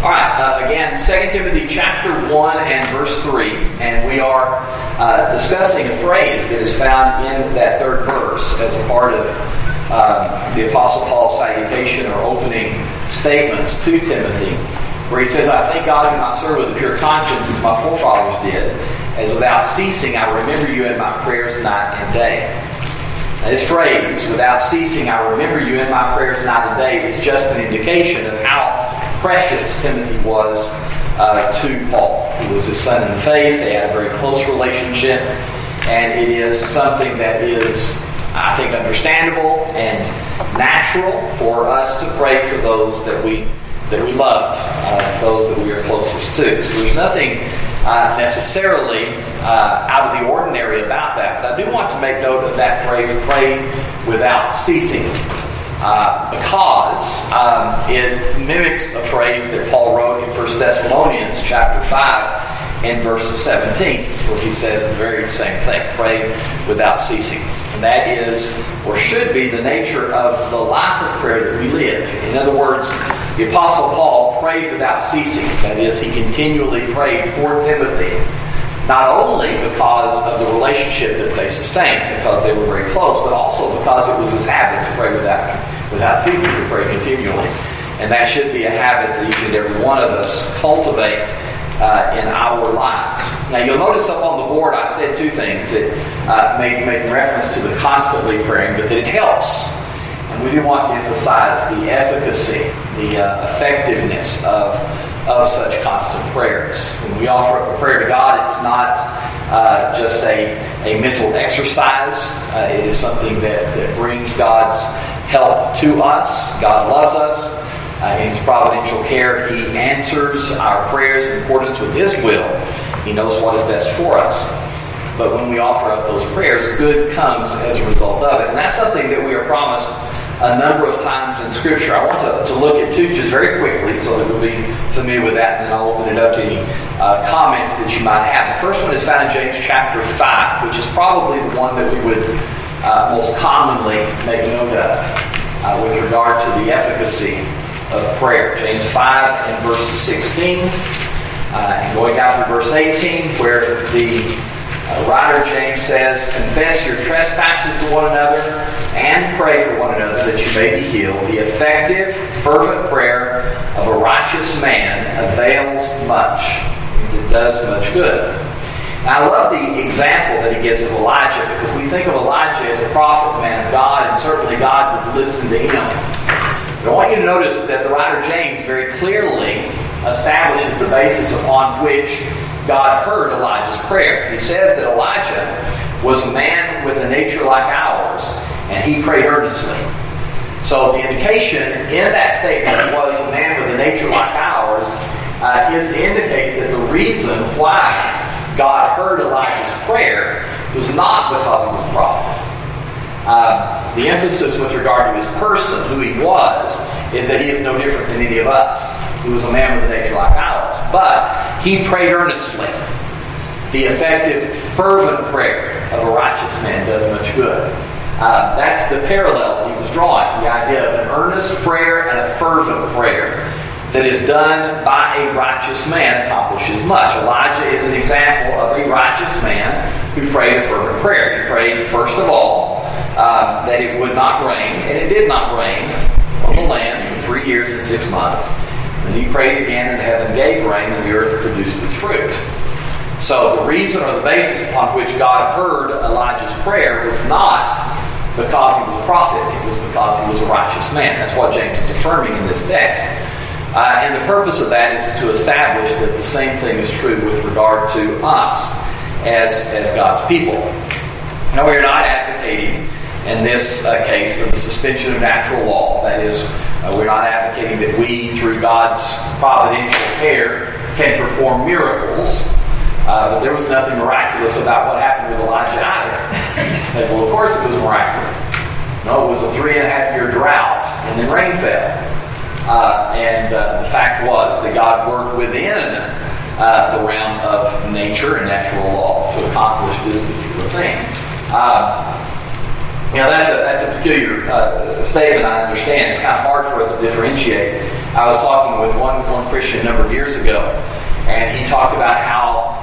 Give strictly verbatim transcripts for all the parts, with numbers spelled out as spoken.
All right, uh, again, Second Timothy chapter one and verse three, and we are uh, discussing a phrase that is found in that third verse as a part of um, the Apostle Paul's salutation or opening statements to Timothy, where he says, I thank God whom I serve with a pure conscience as my forefathers did, as without ceasing I remember you in my prayers night and day. Now, this phrase, without ceasing I remember you in my prayers night and day, is just an indication of how precious Timothy was uh, to Paul. He was his son in the faith. They had a very close relationship, and it is something that is, I think, understandable and natural for us to pray for those that we that we love, uh, those that we are closest to. So there's nothing uh, necessarily uh, out of the ordinary about that. But I do want to make note of that phrase, pray without ceasing. Uh, because um, it mimics a phrase that Paul wrote in First Thessalonians chapter five and verse seventeen, where he says the very same thing, pray without ceasing. And that is, or should be, the nature of the life of prayer that we live. In other words, the Apostle Paul prayed without ceasing. That is, he continually prayed for Timothy, not only because of the relationship that they sustained, because they were very close, but also because it was his habit to pray without without ceasing, to pray continually. And that should be a habit that each and every one of us cultivate uh, in our lives. Now, you'll notice up on the board I said two things that uh, made, made reference to the constantly praying, but that it helps. And we do want to emphasize the efficacy, the uh, effectiveness of of such constant prayers. When we offer up a prayer to God, it's not uh, just a, a mental exercise. Uh, it is something that, that brings God's help to us. God loves us. Uh, in His providential care, He answers our prayers in accordance with His will. He knows what is best for us. But when we offer up those prayers, good comes as a result of it. And that's something that we are promised a number of times in Scripture. I want to, to look at two just very quickly so that we'll be familiar with that, and then I'll open it up to any uh, comments that you might have. The first one is found in James chapter five, which is probably the one that we would uh, most commonly make note of uh, with regard to the efficacy of prayer. James five and verse sixteen, uh, and going down to verse eighteen, where the Uh, writer James says, confess your trespasses to one another and pray for one another that you may be healed. The effective, fervent prayer of a righteous man avails much. It means it does much good. Now, I love the example that he gives of Elijah, because we think of Elijah as a prophet, man of God, and certainly God would listen to him. But I want you to notice that the writer James very clearly establishes the basis upon which God heard Elijah's prayer. He says that Elijah was a man with a nature like ours, and he prayed earnestly. So the indication in that statement was a man with a nature like ours uh, is to indicate that the reason why God heard Elijah's prayer was not because he was a prophet. Uh, the emphasis with regard to his person, who he was, is that he is no different than any of us. He was a man with a nature like ours. But he prayed earnestly. The effective, fervent prayer of a righteous man does much good. Uh, that's the parallel he was drawing. The idea of an earnest prayer and a fervent prayer that is done by a righteous man accomplishes much. Elijah is an example of a righteous man who prayed a fervent prayer. He prayed, first of all, uh, that it would not rain, and it did not rain on the land for three years and six months. And he prayed again, and heaven gave rain, and the earth produced its fruit. So the reason or the basis upon which God heard Elijah's prayer was not because he was a prophet. It was because he was a righteous man. That's what James is affirming in this text. Uh, and the purpose of that is to establish that the same thing is true with regard to us as, as God's people. Now, we are not advocating in this uh, case for the suspension of natural law. That is, Uh, we're not advocating that we, through God's providential care, can perform miracles. Uh, but there was nothing miraculous about what happened with Elijah either. Like, well, of course it was miraculous. No, it was a three and a half year drought, and then rain fell. Uh, and uh, the fact was that God worked within uh, the realm of nature and natural law to accomplish this particular thing. Uh, You know, that's a that's a peculiar uh, statement, I understand. It's kind of hard for us to differentiate. I was talking with one, one Christian a number of years ago, and he talked about how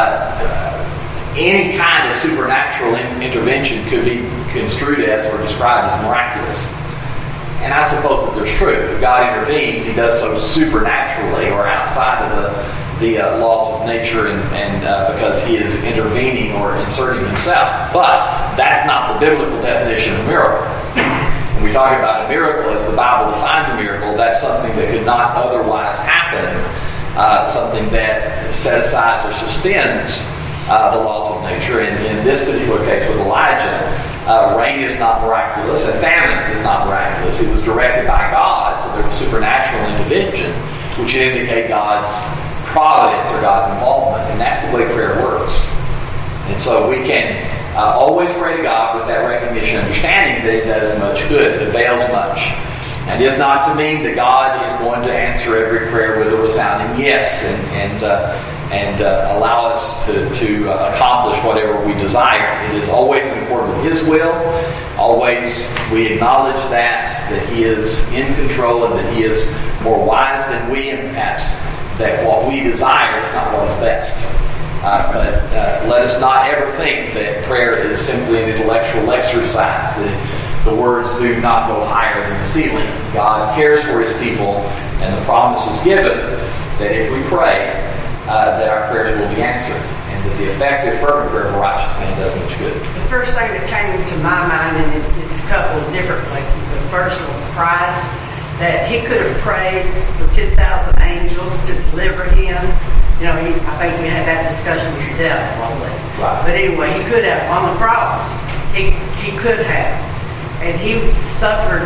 uh, any kind of supernatural in, intervention could be construed as or described as miraculous. And I suppose that there's truth. If God intervenes, He does so supernaturally or outside of the the uh, laws of nature, and, and uh, because He is intervening or inserting Himself. But that's not the biblical definition of a miracle. When we talk about a miracle, as the Bible defines a miracle, that's something that could not otherwise happen, uh, something that set aside or suspends uh, the laws of nature. And in this particular case with Elijah, uh, rain is not miraculous, and famine is not miraculous. It was directed by God, so there was supernatural intervention, which would indicate God's providence or God's involvement, and that's the way prayer works. And so we can uh, always pray to God with that recognition, understanding that it does much good, it avails much. And it's not to mean that God is going to answer every prayer with a resounding yes, and and uh, and uh, allow us to to uh, accomplish whatever we desire. It is always in accordance with His will. Always we acknowledge that that He is in control and that He is more wise than we, and perhaps that what we desire is not what is best. Uh, but uh, let us not ever think that prayer is simply an intellectual exercise, that the words do not go higher than the ceiling. God cares for His people, and the promise is given that if we pray, uh, that our prayers will be answered, and that the effective, fervent prayer of a righteous man does much good. The first thing that came to my mind, and it, it's a couple of different places, but first of all, Christ, that He could have prayed for ten thousand angels to deliver Him. You know, he, I think we had that discussion with the devil, probably. Right. But anyway, He could have on the cross. He he could have, and He suffered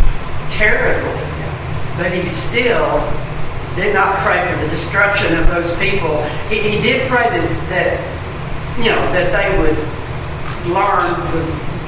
terribly, but He still did not pray for the destruction of those people. He, he did pray that, that you know that they would learn the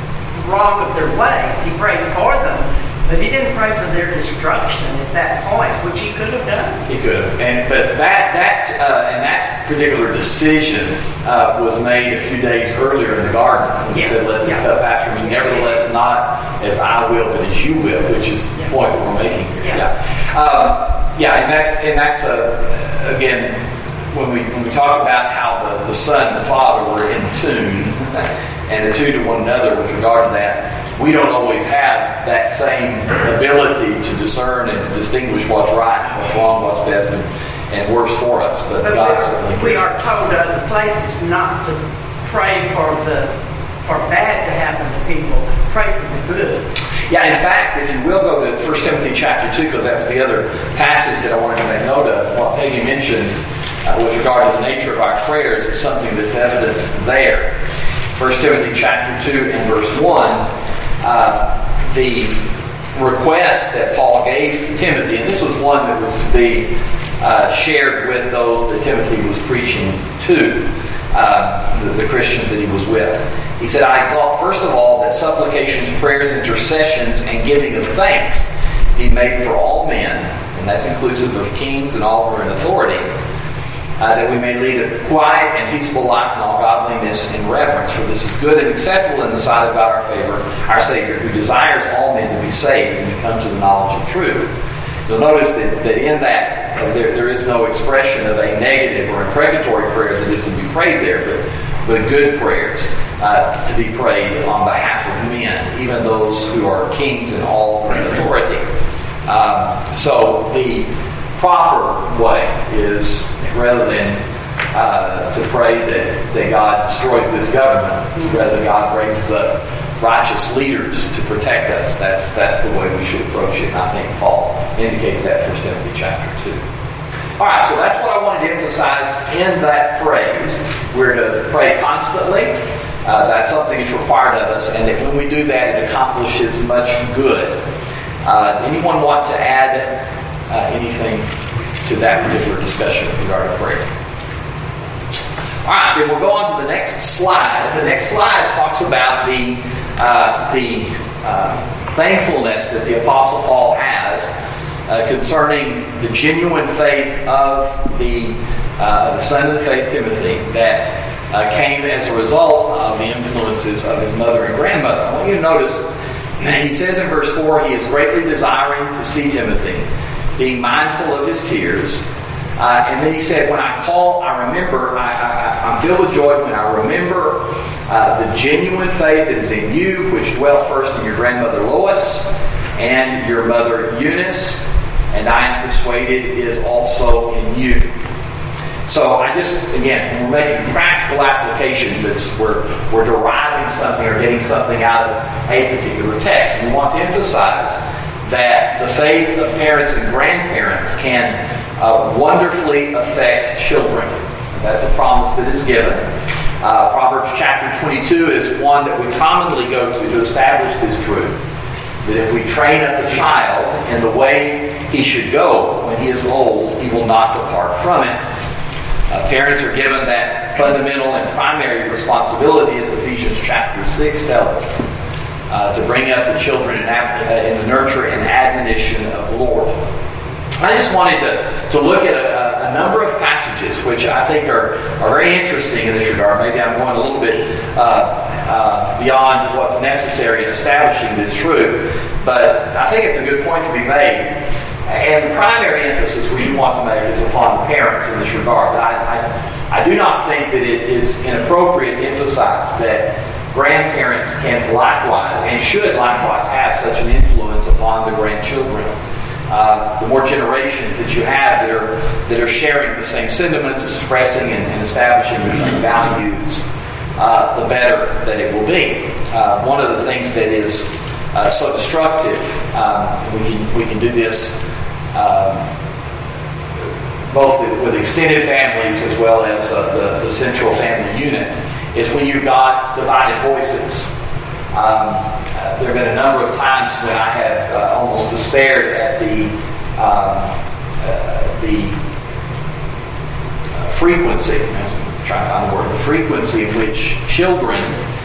wrong of their ways. He prayed for them. But He didn't pray for their destruction at that point, which He could have done. He could have, and but that that uh, and that particular decision uh, was made a few days earlier in the garden when He yeah. said, "Let this yeah. cup pass from me. Nevertheless, not as I will, but as you will," which is the yeah. point that we're making here. Yeah, yeah, um, yeah and that's and that's uh, again when we when we talk about how the, the Son and the Father were in tune and attuned to one another with regard to that. We don't always have that same ability to discern and to distinguish what's right, what's wrong, what's best, and, and works for us. But, but God certainly we are told other places not to pray for the for bad to happen to people. Pray for the good. Yeah, in fact, if you will go to First Timothy chapter two, because that was the other passage that I wanted to make note of. What Peggy mentioned uh, with regard to the nature of our prayers is something that's evidenced there. First Timothy chapter two and verse one. Uh, the request that Paul gave to Timothy, and this was one that was to be uh, shared with those that Timothy was preaching to, uh, the, the Christians that he was with. He said, "I exalt first of all that supplications, prayers, intercessions, and giving of thanks be made for all men," and that's inclusive of kings and all who are in authority, Uh, that we may lead a quiet and peaceable life in all godliness and reverence. For this is good and acceptable in the sight of God our favor, our Savior, who desires all men to be saved and to come to the knowledge of truth. You'll notice that, that in that, uh, there, there is no expression of a negative or imprecatory prayer that is to be prayed there, but, but good prayers uh, to be prayed on behalf of men, even those who are kings and all who are in authority. Um, so the proper way is, rather than uh, to pray that, that God destroys this government, rather God raises up righteous leaders to protect us. That's that's the way we should approach it. And I think Paul indicates that in First Timothy chapter two. All right, so that's what I wanted to emphasize in that phrase. We're to pray constantly. Uh, that's something that's required of us, and that when we do that, it accomplishes much good. Uh, anyone want to add Uh, anything to that particular discussion with regard to prayer? All right, then we'll go on to the next slide. The next slide talks about the uh, the uh, thankfulness that the Apostle Paul has uh, concerning the genuine faith of the, uh, the son of the faith, Timothy, that uh, came as a result of the influences of his mother and grandmother. I want you to notice, he says in verse four, he is greatly desiring to see Timothy, being mindful of his tears. Uh, and then he said, when I call, I remember, I, I, I'm filled with joy when I remember uh, the genuine faith that is in you, which dwelt first in your grandmother Lois and your mother Eunice, and I am persuaded is also in you. So I just, again, when we're making practical applications, it's we're, we're deriving something or getting something out of a particular text. And we want to emphasize that the faith of parents and grandparents can uh, wonderfully affect children. That's a promise that is given. Uh, Proverbs chapter twenty-two is one that we commonly go to to establish this truth. That if we train up a child in the way he should go when he is old, he will not depart from it. Uh, parents are given that fundamental and primary responsibility, as Ephesians chapter six tells us, uh, to bring up the children in, in the nurture and admonition of the Lord. I just wanted to, to look at a, a number of passages which I think are, are very interesting in this regard. Maybe I'm going a little bit uh, uh, beyond what's necessary in establishing this truth, but I think it's a good point to be made. And the primary emphasis we want to make is upon the parents in this regard. I, I, I do not think that it is inappropriate to emphasize that grandparents can likewise and should likewise have such an influence upon the grandchildren. Uh, the more generations that you have that are that are sharing the same sentiments, expressing and, and establishing the same values, uh, the better that it will be. Uh, one of the things that is uh, so destructive, um, we can we can do this um, both with extended families as well as uh, the, the central family unit, is when you've got divided voices. Um, uh, there have been a number of times when I have uh, almost despaired at the um, uh, the uh, frequency. I'm trying to find the word. The frequency in which children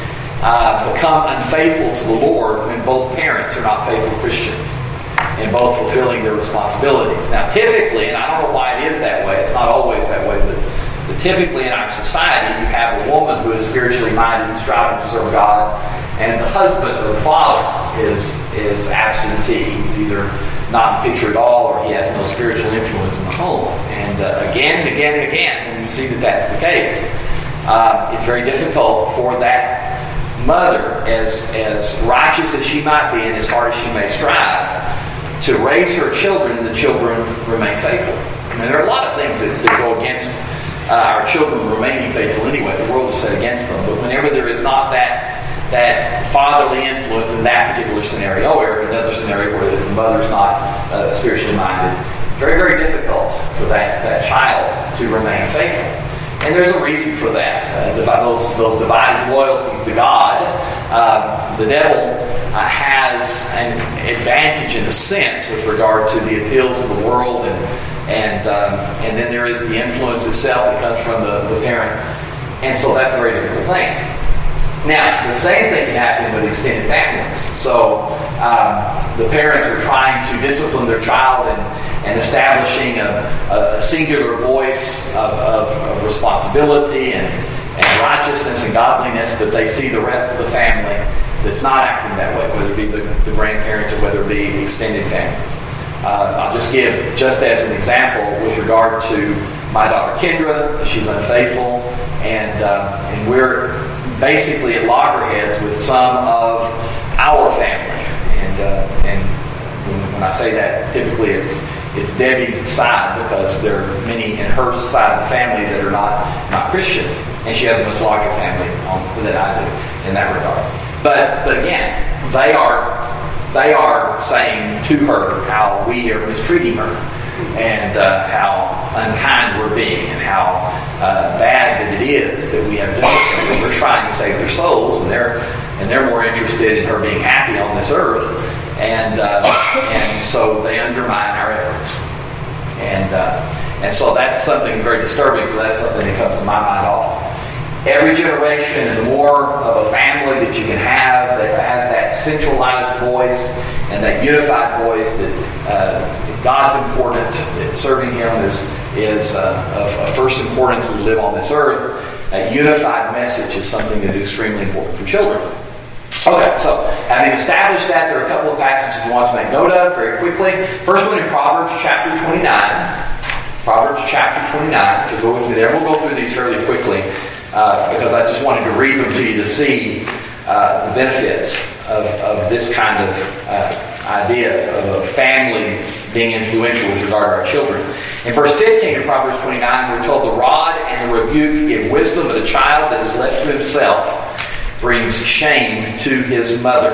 uh, become unfaithful to the Lord when both parents are not faithful Christians and both fulfilling their responsibilities. Now, typically, and I don't know why it is that way. It's not always that way, but. But typically in our society, you have a woman who is spiritually minded and striving to serve God, and the husband or the father is is absentee. He's either not in the picture at all, or he has no spiritual influence in the home. And uh, again and again and again, when you see that that's the case, uh, it's very difficult for that mother, as as righteous as she might be and as hard as she may strive, to raise her children, and the children remain faithful. I mean, there are a lot of things that, that go against Uh, our children remaining faithful anyway. The world is set against them. But whenever there is not that that fatherly influence in that particular scenario, or another scenario where the mother's not uh, spiritually minded, very, very difficult for that, that child to remain faithful. And there's a reason for that. Uh, those, those divided loyalties to God, uh, the devil uh, has an advantage in a sense with regard to the appeals of the world, and And um, and then there is the influence itself that comes from the, the parent. And so that's a very difficult thing. Now, the same thing can happen with extended families. So um, the parents are trying to discipline their child and, and establishing a, a singular voice of, of, of responsibility and, and righteousness and godliness, but they see the rest of the family that's not acting that way, whether it be the, the grandparents or whether it be extended families. Uh, I'll just give, just as an example, with regard to my daughter Kendra. She's unfaithful, and uh, and we're basically at loggerheads with some of our family. And uh, and when I say that, typically it's it's Debbie's side, because there are many in her side of the family that are not not Christians, and she has a much larger family on, than I do in that regard. But but again, they are. They are saying to her how we are mistreating her, and uh, how unkind we're being, and how uh, bad that it is that we have done it. We're trying to save their souls, and they're and they're more interested in her being happy on this earth, and uh, and so they undermine our efforts, and uh, and so that's something that's very disturbing. So that's something that comes to my mind often. Every generation, and the more of a family that you can have that has that centralized voice and that unified voice, that uh, God's important, that serving Him is is uh, of, of first importance as we live on this earth, a unified message is something that is extremely important for children. Okay, so having established that, there are a couple of passages I want to make note of very quickly. First one in Proverbs chapter twenty-nine. Proverbs chapter twenty-nine. If you'll go with me there, we'll go through these fairly quickly uh, because I just wanted to read them to you to see uh, the benefits of, of this kind of uh, idea of a family being influential with regard to our children. In verse fifteen of Proverbs twenty-nine, we're told the rod and the rebuke give wisdom, but a child that is left to himself brings shame to his mother.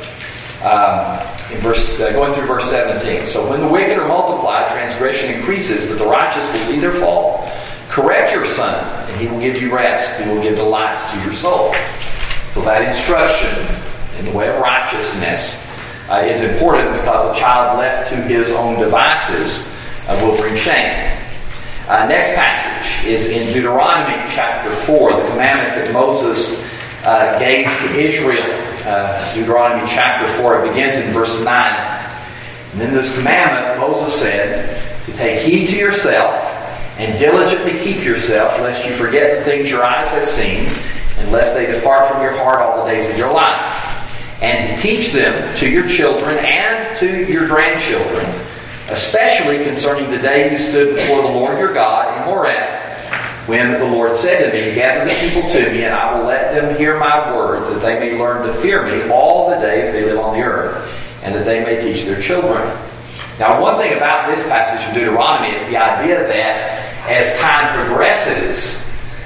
Um, in verse, uh, going through verse seventeen. So when the wicked are multiplied, transgression increases, but the righteous will see their fall. Correct your son, and he will give you rest. He will give delight to your soul. So that instruction in the way of righteousness uh, is important because a child left to his own devices uh, will bring shame. Uh, next passage is in Deuteronomy chapter four, the commandment that Moses Uh, gave to Israel. Uh, Deuteronomy chapter four, it begins in verse nine. And in this commandment, Moses said, to take heed to yourself and diligently keep yourself, lest you forget the things your eyes have seen, and lest they depart from your heart all the days of your life. And to teach them to your children and to your grandchildren, especially concerning the day you stood before the Lord your God in Horeb, when the Lord said to me, gather the people to me, and I will let them hear my words, that they may learn to fear me all the days they live on the earth, and that they may teach their children. Now, one thing about this passage of Deuteronomy is the idea that as time progresses,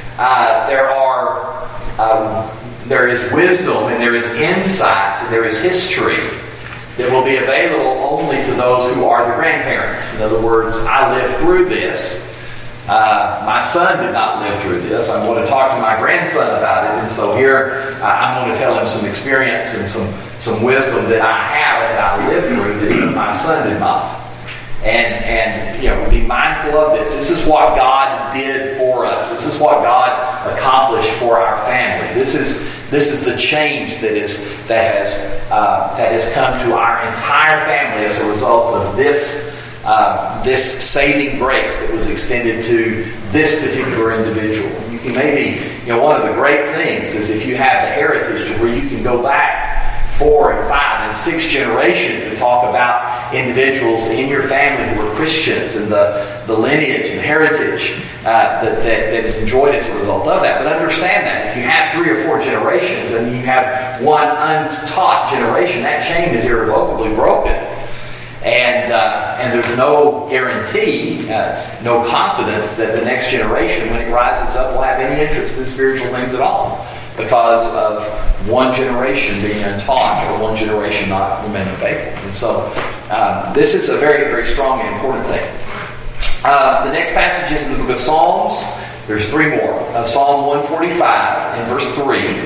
uh, there are um, there is wisdom and there is insight and there is history that will be available only to those who are the grandparents. In other words, I lived through this. Uh, my son did not live through this. I'm going to talk to my grandson about it, and so here uh, I'm going to tell him some experience and some, some wisdom that I have that I lived through that even my son did not. And and you know, be mindful of this. This is what God did for us. This is what God accomplished for our family. This is this is the change that is that has uh, that has come to our entire family as a result of this. Uh, this saving grace that was extended to this particular individual. You can maybe, you know, one of the great things is if you have the heritage to where you can go back four and five and six generations and talk about individuals in your family who are Christians and the, the lineage and heritage uh, that, that, that is enjoyed as a result of that. But understand that if you have three or four generations and you have one untaught generation, that chain is irrevocably broken. And uh, and there's no guarantee, uh, no confidence that the next generation, when it rises up, will have any interest in spiritual things at all because of one generation being untaught or one generation not remaining faithful. And so um, this is a very, very strong and important thing. Uh, the next passage is in the book of Psalms. There's three more. Uh, Psalm one forty-five and verse three.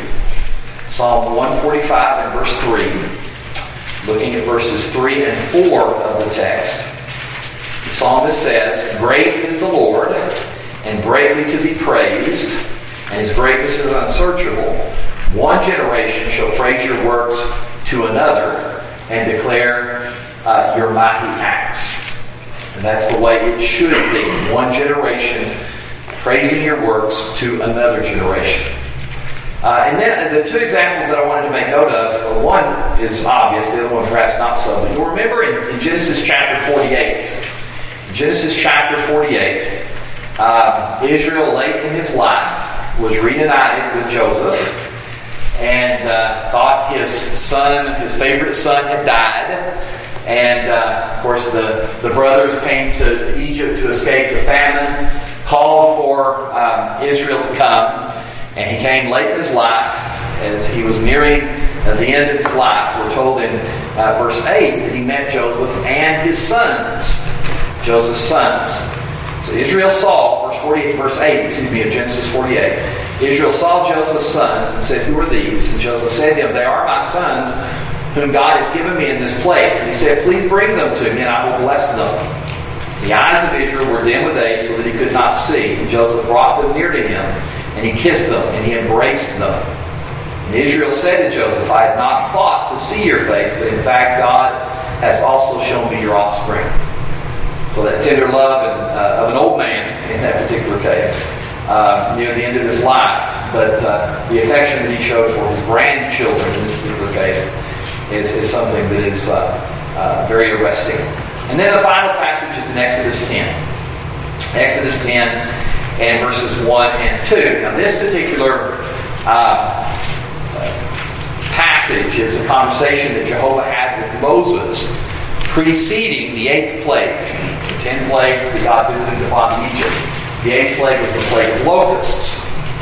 Psalm one forty-five and verse three. Looking at verses three and four of the text, the psalmist says, great is the Lord, and greatly to be praised, and His greatness is unsearchable. One generation shall praise your works to another, and declare uh, your mighty acts. And that's the way it should be. One generation praising your works to another generation. Uh, and then the two examples that I wanted to make note of, one is obvious, the other one perhaps not so. But you'll remember in, in Genesis chapter forty-eight, Genesis chapter forty-eight, uh, Israel late in his life was reunited with Joseph and uh, thought his son, his favorite son, had died. And uh, of course the, the brothers came to, to Egypt to escape the famine, called for um, Israel to come. And he came late in his life, as he was nearing uh, the end of his life. We're told in uh, verse eight that he met Joseph and his sons, Joseph's sons. So Israel saw, verse forty-eight, verse eight, excuse me, of Genesis forty-eight. Israel saw Joseph's sons and said, who are these? And Joseph said to him, they are my sons, whom God has given me in this place. And he said, please bring them to me, and I will bless them. The eyes of Israel were dim with age, so that he could not see. And Joseph brought them near to him, and he kissed them, and he embraced them. And Israel said to Joseph, I had not thought to see your face, but in fact God has also shown me your offspring. So that tender love and, uh, of an old man in that particular case uh, near the end of his life. But uh, the affection that he showed for his grandchildren in this particular case is, is something that is uh, uh, very arresting. And then the final passage is in Exodus ten. Exodus ten and verses one and two. Now this particular uh, passage is a conversation that Jehovah had with Moses preceding the eighth plague. The ten plagues that God visited upon Egypt. The eighth plague was the plague of locusts.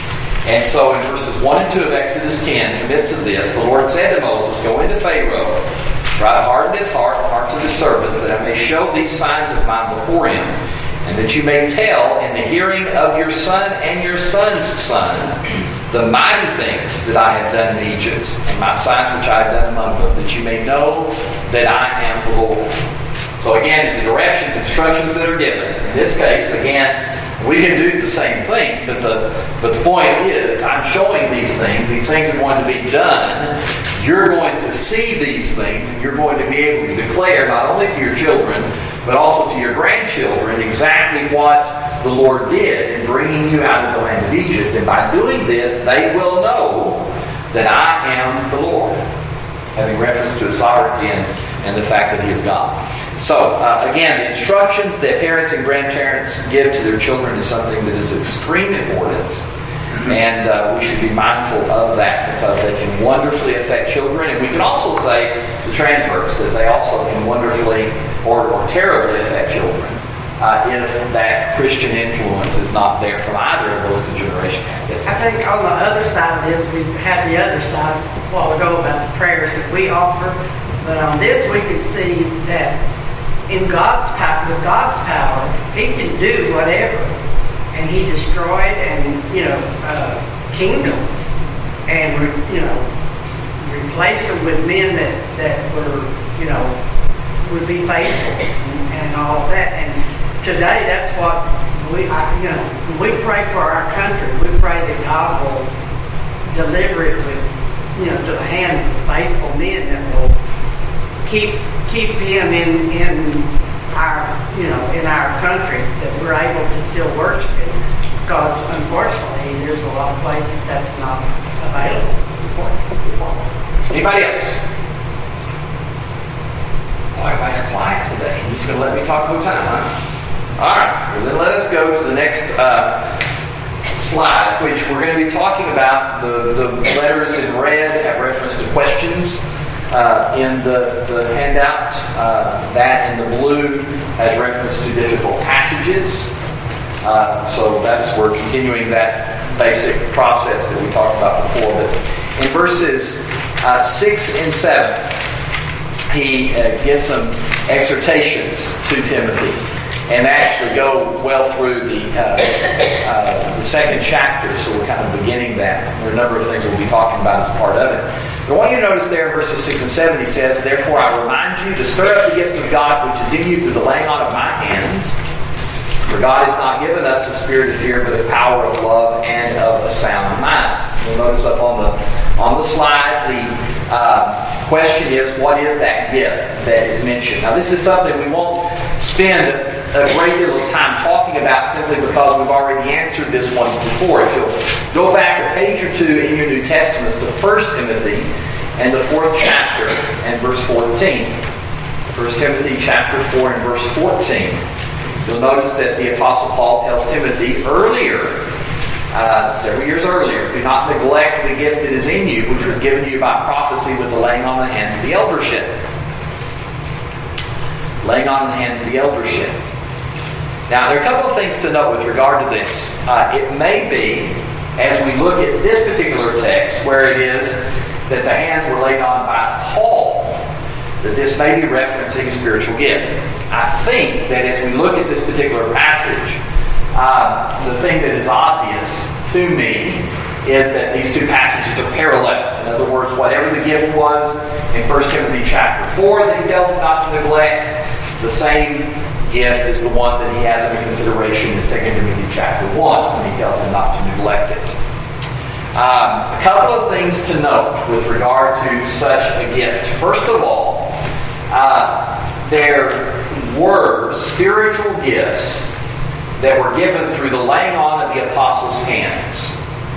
And so in verses one and two of Exodus ten, in the midst of this, the Lord said to Moses, "Go into Pharaoh, for I have hardened his heart, the hearts of his servants, that I may show these signs of mine before him, and that you may tell in the hearing of your son and your son's son the mighty things that I have done in Egypt, and my signs which I have done among them, that you may know that I am the Lord." So again, the directions, instructions that are given, in this case, again, we can do the same thing, but the but the point is, I'm showing these things. These things are going to be done. You're going to see these things, and you're going to be able to declare not only to your children, but also to your grandchildren exactly what the Lord did in bringing you out of the land of Egypt. And by doing this, they will know that I am the Lord, having reference to His sovereignty and, and the fact that He is God. So, uh, again, the instructions that parents and grandparents give to their children is something that is of extreme importance. And uh, we should be mindful of that because they can wonderfully affect children. And we can also say the transverse, that they also can wonderfully or, or terribly affect children uh, if that Christian influence is not there from either of those two generations. Yes. I think on the other side of this, we had the other side a while ago about the prayers that we offer. But on this, we can see that in God's power, with God's power, He can do whatever. And He destroyed and, you know, uh, kingdoms and, re, you know, replaced them with men that, that were, you know, would be faithful and, and all of that. And today, that's what we, I, you know, when we pray for our country, we pray that God will deliver it with, you know, to the hands of faithful men that will keep keep Him in in our, you know, in our country, that we're able to still worship Him. Because unfortunately, there's a lot of places that's not available. Anybody else? Oh, everybody's quiet today. You're just going to let me talk the whole time, huh? All right. Well, then let us go to the next uh, slide, which we're going to be talking about. The, the letters in red have reference to questions. Uh, in the, the handout, uh, that in the blue has reference to difficult passages. Uh, so that's, we're continuing that basic process that we talked about before. But in verses uh, six and seven, he uh, gives some exhortations to Timothy, and actually go well through the uh, uh, the second chapter. So we're kind of beginning that. There are a number of things we'll be talking about as part of it. I want you to notice there in verses six and seven, he says, "Therefore I remind you to stir up the gift of God which is in you through the laying on of my hands. For God has not given us a spirit of fear, but a power of love and of a sound mind." You'll notice up on the on the slide, the uh, question is, what is that gift that is mentioned? Now this is something we won't spend a great deal of time talking about simply because we've already answered this once before. If you'll go back a page or two in your New Testaments to First Timothy and the fourth chapter and verse fourteen. First Timothy chapter four and verse fourteen. You'll notice that the Apostle Paul tells Timothy earlier, uh, several years earlier, do not neglect the gift that is in you, which was given to you by prophecy with the laying on the hands of the eldership. Laying on the hands of the eldership. Now, there are a couple of things to note with regard to this. Uh, it may be, as we look at this particular text, where it is that the hands were laid on by Paul, that this may be referencing a spiritual gift. I think that as we look at this particular passage, uh, the thing that is obvious to me is that these two passages are parallel. In other words, whatever the gift was in First Timothy chapter four that he tells him not to neglect, the same gift is the one that he has under consideration in Second Timothy chapter one when he tells him not to neglect it. Um, a couple of things to note with regard to such a gift. First of all, uh, there were spiritual gifts that were given through the laying on of the apostles' hands.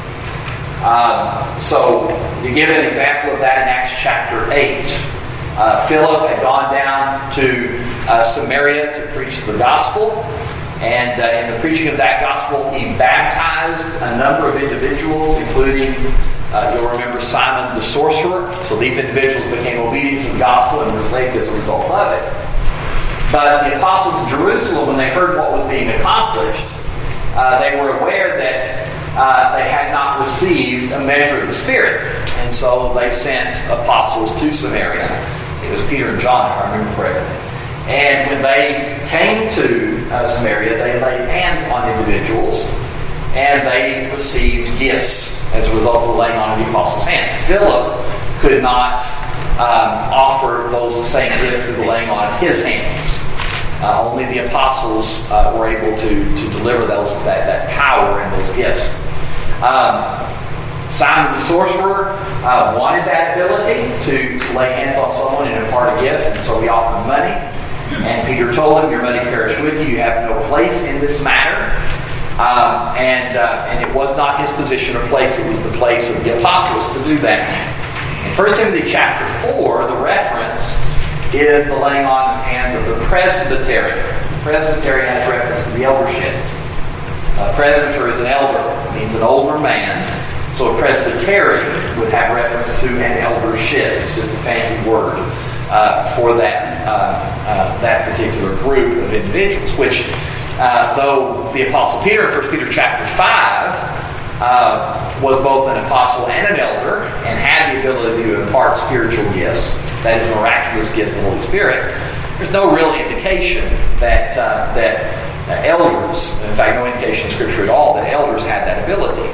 Um, so, to give an example of that in Acts chapter eight, uh, Philip had gone down to uh, Samaria to preach the gospel, and uh, in the preaching of that gospel, he baptized a number of individuals, including, uh, you'll remember, Simon the sorcerer. So these individuals became obedient to the gospel and were saved as a result of it. But the apostles in Jerusalem, when they heard what was being accomplished, uh, they were aware that Uh, they had not received a measure of the Spirit. And so they sent apostles to Samaria. It was Peter and John, if I remember correctly. And when they came to uh, Samaria, they laid hands on individuals, and they received gifts as a result of the laying on of the apostles' hands. Philip could not um, offer those same gifts through the laying on of his hands. Uh, only the apostles uh, were able to, to deliver those that, that power and those gifts. Um, Simon the sorcerer uh, wanted that ability to, to lay hands on someone and impart a gift, and so he offered money. And Peter told him, "Your money perish with you. You have no place in this matter." Um, and uh, and it was not his position or place; it was the place of the apostles to do that. In First Timothy chapter four, the reference is the laying on of hands of the presbytery. Presbytery has reference to the eldership. A presbyter is an elder. It means an older man. So a presbytery would have reference to an eldership. It's just a fancy word uh, for that uh, uh, that particular group of individuals. Which, uh, though the Apostle Peter in First Peter chapter five uh, was both an apostle and an elder and had the ability to impart spiritual gifts, that is, miraculous gifts of the Holy Spirit, there's no real indication that uh, that uh, elders, in fact, no indication in Scripture at all that elders had that ability.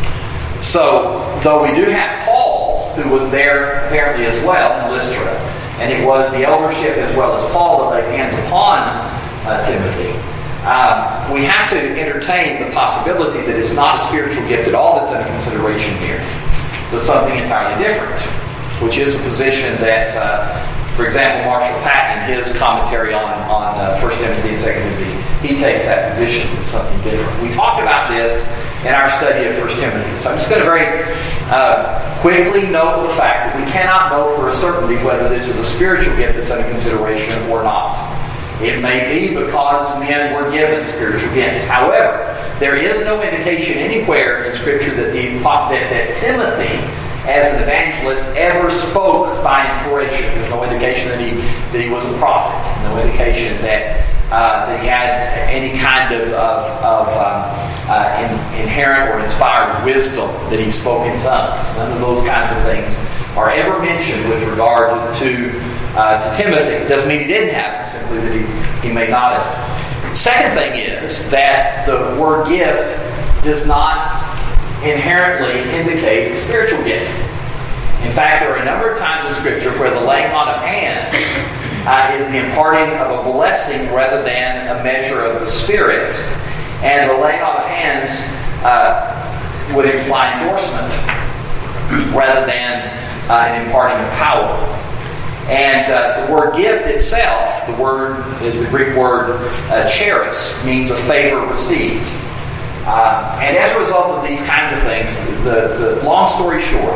So, though we do have Paul, who was there apparently as well in Lystra, and it was the eldership as well as Paul that laid hands upon uh, Timothy, um, we have to entertain the possibility that it's not a spiritual gift at all that's under consideration here, but something entirely different, which is a position that, uh, for example, Marshall Patton, in his commentary on, on uh, First Timothy and Second Timothy, he takes that position as something different. We talked about this in our study of First Timothy. So I'm just going to very uh, quickly note the fact that we cannot know for a certainty whether this is a spiritual gift that's under consideration or not. It may be because men were given spiritual gifts. However, there is no indication anywhere in Scripture that, the, that, that Timothy, as an evangelist, ever spoke by inspiration. There's no indication that he that he was a prophet. No indication that uh, that he had any kind of of, of um, uh, in, inherent or inspired wisdom that he spoke in tongues. None of those kinds of things are ever mentioned with regard to uh, to Timothy. It doesn't mean he didn't have them; simply that he, he may not have. Second thing is that the word gift does not inherently indicate spiritual gift. In fact, there are a number of times in Scripture where the laying on of hands uh, is the imparting of a blessing rather than a measure of the Spirit. And the laying on of hands uh, would imply endorsement rather than uh, an imparting of power. And uh, the word gift itself, the word is the Greek word uh, charis, means a favor received. Uh, and as a result of these kinds of things, the, the long story short,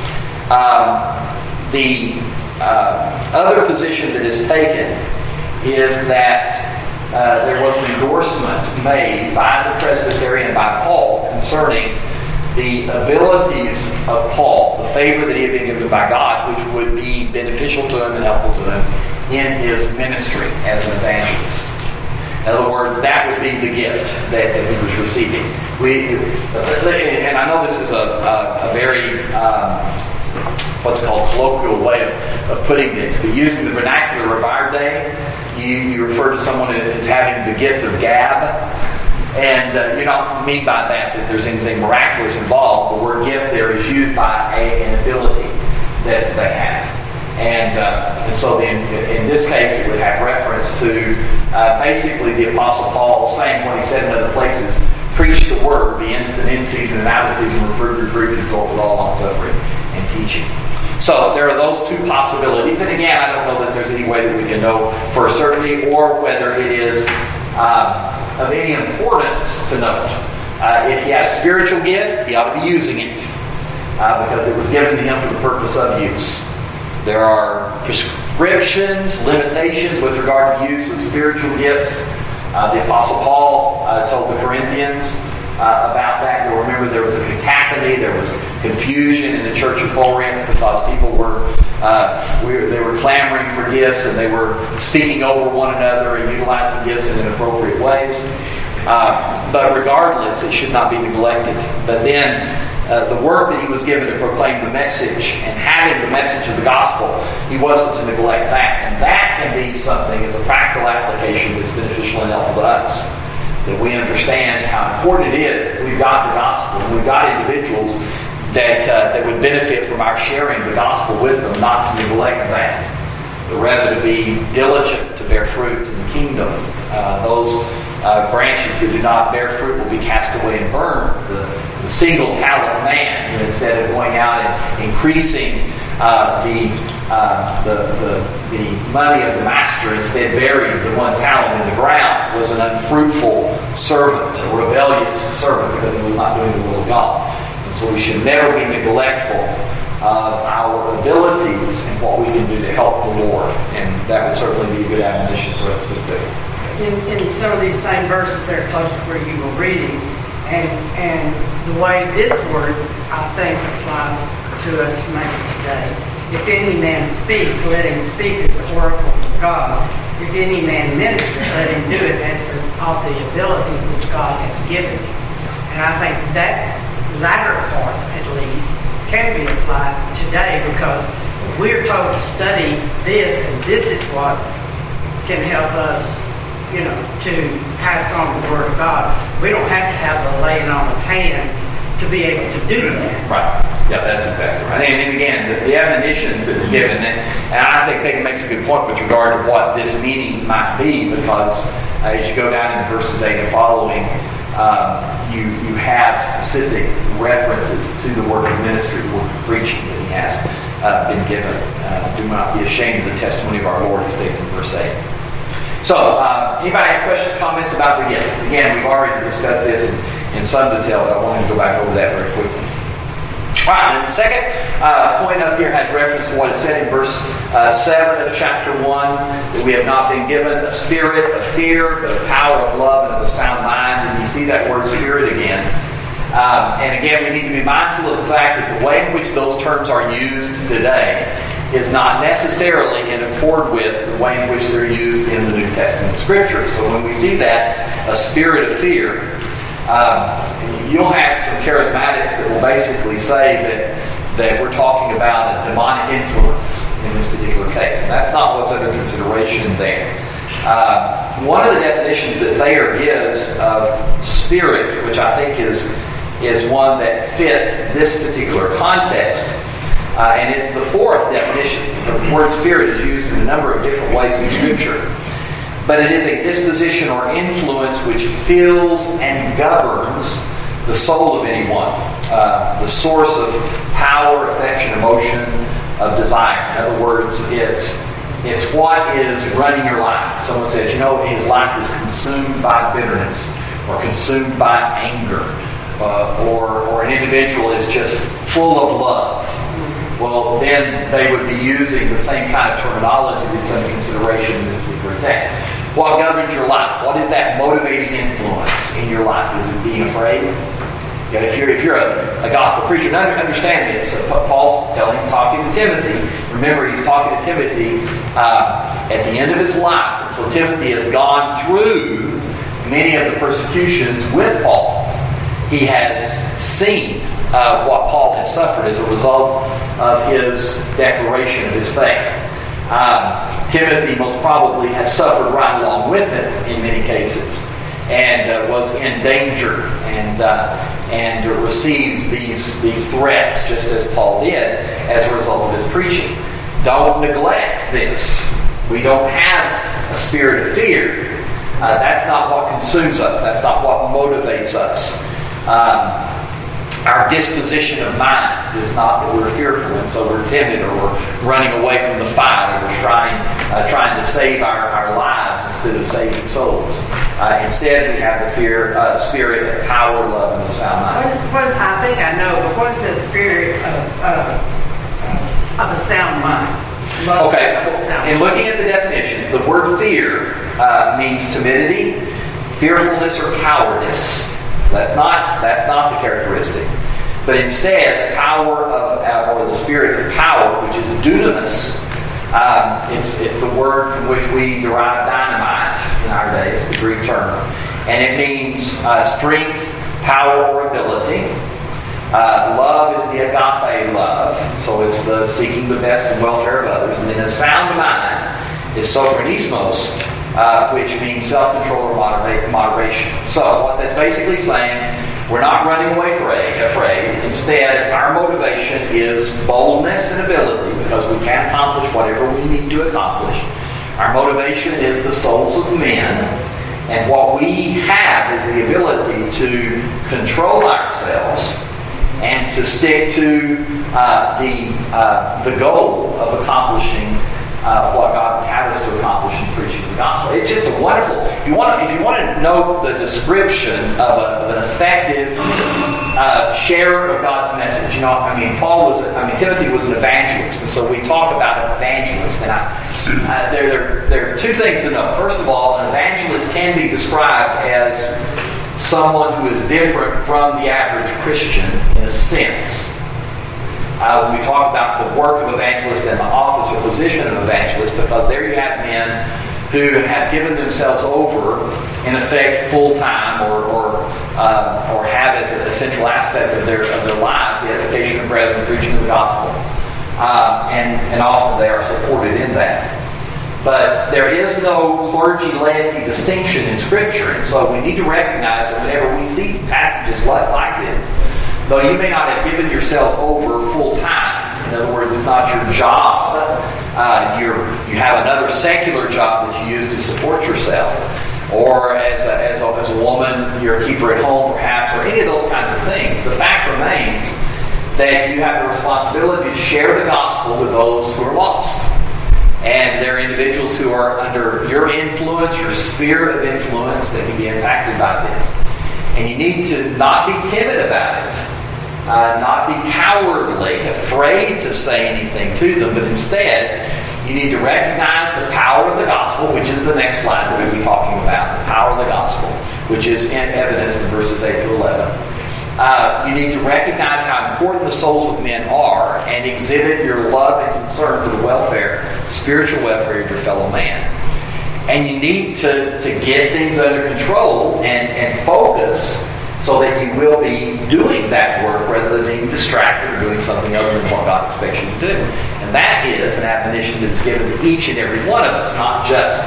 um, the uh, other position that is taken is that uh, there was an endorsement made by the presbytery and by Paul concerning the abilities of Paul, the favor that he had been given by God, which would be beneficial to him and helpful to him in his ministry as an evangelist. In other words, that would be the gift that, that he was receiving. We, and I know this is a, a, a very, um, what's called colloquial way of, of putting this, but using the vernacular of our day, you, you refer to someone as having the gift of gab, and uh, you don't mean by that that there's anything miraculous involved. The word gift there is used by a, an ability that they have. And, uh, and so in, in this case, it would have reference to uh, basically the Apostle Paul saying what he said in other places: preach the word, be instant in season and out of season, reprove, reprove, exhort with all long suffering and teaching. So there are those two possibilities. And again, I don't know that there's any way that we can know for certainty, or whether it is uh, of any importance to note. Uh, if he had a spiritual gift, he ought to be using it uh, because it was given to him for the purpose of use. There are prescriptions, limitations with regard to use of spiritual gifts. Uh, the Apostle Paul uh, told the Corinthians uh, about that. You'll remember there was a cacophony, there was confusion in the church of Corinth because people were, uh, we were they were clamoring for gifts and they were speaking over one another and utilizing gifts in inappropriate ways. Uh, but regardless, it should not be neglected. But then uh, the work that he was given to proclaim the message and having the message of the gospel, he wasn't to neglect that. And that can be something as a practical application that's beneficial and helpful to us. That we understand how important it is. We've got the gospel. And we've got individuals that uh, that would benefit from our sharing the gospel with them, not to neglect that, but rather to be diligent to bear fruit in the kingdom. Uh, those uh, branches that do not bear fruit will be cast away and burned. The, the single talent man, and instead of going out and increasing uh, the, uh, the the the money of the master, instead buried the one talent in the ground, was an unfruitful servant, a rebellious servant, because he was not doing the will of God. And so we should never be neglectful of our abilities and what we can do to help the Lord. And that would certainly be a good admonition for us to consider. In, in some of these same verses there close to where you were reading, and and the way this words, I think, applies to us maybe today. If any man speak, let him speak as the oracles of God. If any man minister, let him do it as the, of the ability which God hath given him. And I think that latter part, at least, can be applied today, because we're told to study this, and this is what can help us, you know, to pass on the Word of God. We don't have to have the laying on of hands to be able to do that. Right. Yeah, that's exactly right. And, and again, the, the admonitions that was given, and, and I think Peggy makes a good point with regard to what this meaning might be, because uh, as you go down into verses eight and following, um, you you have specific references to the work of ministry, the work of preaching that he has uh, been given. Uh, do not be ashamed of the testimony of our Lord, he states in verse eight. So, uh, anybody have questions, comments about the gift? Again, we've already discussed this in, in some detail, but I wanted to go back over that very quickly. All right, and the second uh, point up here has reference to what is said in verse uh, seven of chapter one, that we have not been given a spirit of fear, but a power of love and of a sound mind. And you see that word spirit again. Um, and again, we need to be mindful of the fact that the way in which those terms are used today is not necessarily in accord with the way in which they're used in the New Testament Scripture. So when we see that, a spirit of fear, um, you'll have some charismatics that will basically say that, that we're talking about a demonic influence in this particular case. And that's not what's under consideration there. Uh, one of the definitions that Thayer gives of spirit, which I think is, is one that fits this particular context, Uh, and it's the fourth definition, because the word spirit is used in a number of different ways in Scripture. But it is a disposition or influence which fills and governs the soul of anyone. Uh, the source of power, affection, emotion, of desire. In other words, it's it's what is running your life. Someone says, you know, his life is consumed by bitterness, or consumed by anger, uh, or, or an individual is just full of love. Well, then they would be using the same kind of terminology that's under consideration in this particular text. What governs your life? What is that motivating influence in your life? Is it being afraid? Yeah, if you're if you're a, a gospel preacher, understand this. So Paul's telling, talking to Timothy. Remember, he's talking to Timothy uh, at the end of his life, and so Timothy has gone through many of the persecutions with Paul. He has seen Uh, what Paul has suffered as a result of his declaration of his faith. Um, Timothy most probably has suffered right along with him in many cases, and uh, was in danger, and uh, and received these these threats just as Paul did as a result of his preaching. Don't neglect this. We don't have a spirit of fear. Uh, that's not what consumes us. That's not what motivates us. Um, Our disposition of mind is not that we're fearful and so we're timid, or we're running away from the fight, or we're trying uh, trying to save our, our lives instead of saving souls. Uh, instead, we have the fear, uh, spirit of power, love, and a sound mind. What, what, I think I know, but what is the spirit of, uh, of a sound mind? Love Okay, sound in looking at the definitions, the word fear uh, means timidity, fearfulness, or cowardice. So that's not that's not the characteristic. But instead, the power of, uh, or the spirit of power, which is dunamis. Um, it's, it's the word from which we derive dynamite in our day. It's the Greek term. And it means uh, strength, power, or ability. Uh, love is the agape love. So it's the seeking the best and welfare of others. And then a sound mind is sophronismos, uh, which means self-control or moderate, moderation. So what that's basically saying, we're not running away afraid, afraid. Instead, our motivation is boldness and ability, because we can accomplish whatever we need to accomplish. Our motivation is the souls of men, and what we have is the ability to control ourselves and to stick to uh, the uh, the goal of accomplishing Uh, what God would have us to accomplish in preaching the gospel. It's just a wonderful. If you want, to, if you want to know the description of, a, of an effective uh, sharer of God's message, you know, I mean, Paul was, I mean, Timothy was an evangelist, and so we talk about an evangelist. And I, uh, there, there, there are two things to know. First of all, an evangelist can be described as someone who is different from the average Christian in a sense. Uh, when we talk about the work of evangelist and the office or position of evangelist, because there you have men who have given themselves over, in effect, full time, or or, uh, or have as a central aspect of their of their lives the edification of brethren, the preaching of the gospel, uh, and and often they are supported in that. But there is no clergy-laity distinction in Scripture, and so we need to recognize that whenever we see passages like, like this, though you may not have given yourselves over full time, in other words, it's not your job, uh, you're, you have another secular job that you use to support yourself, or as a, as a, as a woman, you're a keeper at home perhaps, or any of those kinds of things, the fact remains that you have the responsibility to share the gospel with those who are lost. And there are individuals who are under your influence, your sphere of influence, that can be impacted by this. And you need to not be timid about it. Uh, not be cowardly, afraid to say anything to them, but instead, you need to recognize the power of the gospel, which is the next slide that we'll be talking about, the power of the gospel, which is in evidence in verses eight through eleven. Uh, you need to recognize how important the souls of men are and exhibit your love and concern for the welfare, spiritual welfare of your fellow man. And you need to, to get things under control and, and focus so that you will be doing that work rather than being distracted or doing something other than what God expects you to do. And that is an admonition that is given to each and every one of us, not just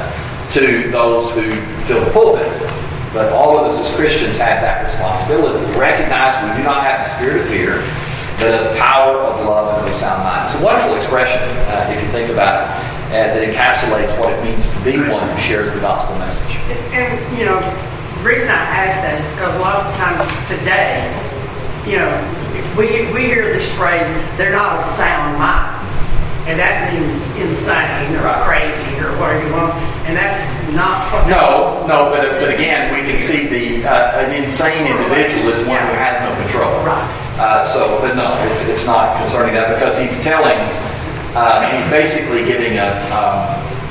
to those who fill the pulpit, but all of us as Christians have that responsibility to recognize we do not have the spirit of fear, but of the power of love and of a sound mind. It's a wonderful expression, uh, if you think about it, uh, that encapsulates what it means to be one who shares the gospel message. And, you know, the reason I ask that is because a lot of times today, you know, we we hear this phrase, they're not of sound mind. And that means insane or right. crazy or whatever you want. And that's not what No, no, but but again, we can see the uh, an insane individual is one yeah. who has no control. Right. Uh, so, but no, it's it's not concerning that, because he's telling, uh, he's basically giving a um,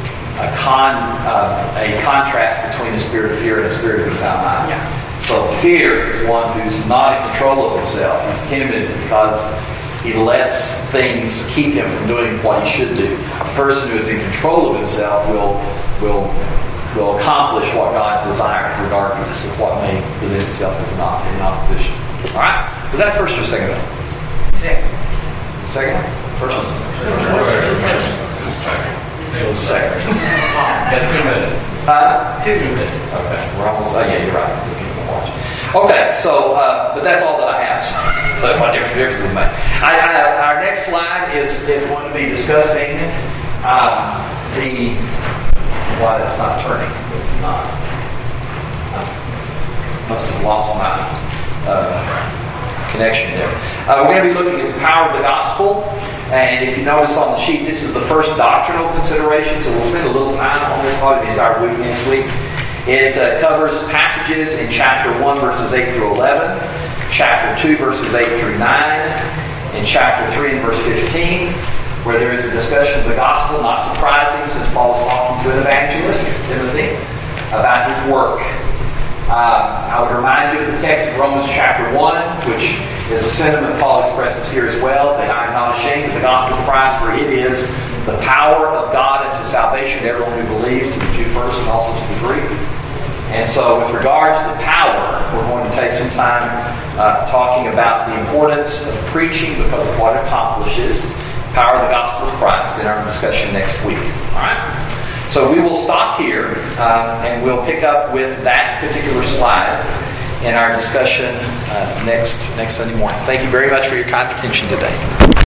a con uh, a contrast between the spirit of fear and the spirit of a sound mind. Yeah. So fear is one who's not in control of himself. He's timid because he lets things keep him from doing what he should do. A person who is in control of himself will will will accomplish what God desires, regardless of what may present itself as not in opposition. All right? Was that first or second one? Second. Second? First one? Second. It was second. Got two minutes. Uh, Two minutes. okay, we're almost. Oh yeah, you're right. Okay, so uh, but that's all that I have. So what difference difference does it make? I, I, our next slide is is going to be discussing uh, the. Why that's not turning? It's not. I must have lost my uh, connection there. Uh, we're going to be looking at the power of the gospel, and if you notice on the sheet, this is the first doctrinal consideration. So we'll spend a little time on this, probably the entire week next week. It uh, covers passages in chapter one, verses eight through eleven, chapter two, verses eight through nine, and chapter three and verse fifteen, where there is a discussion of the gospel, not surprising since Paul is talking to an evangelist, Timothy, about his work. Uh, I would remind you of the text of Romans chapter one, which is a sentiment Paul expresses here as well, that I am not ashamed of the gospel of Christ, for it is the power of God unto salvation to everyone who believes, to the Jew first and also to the Greek. And so with regard to the power, we're going to take some time uh, talking about the importance of preaching because of what it accomplishes, power of the gospel of Christ, in our discussion next week. All right? So we will stop here, uh, and we'll pick up with that particular slide in our discussion uh, next next Sunday morning. Thank you very much for your kind attention today.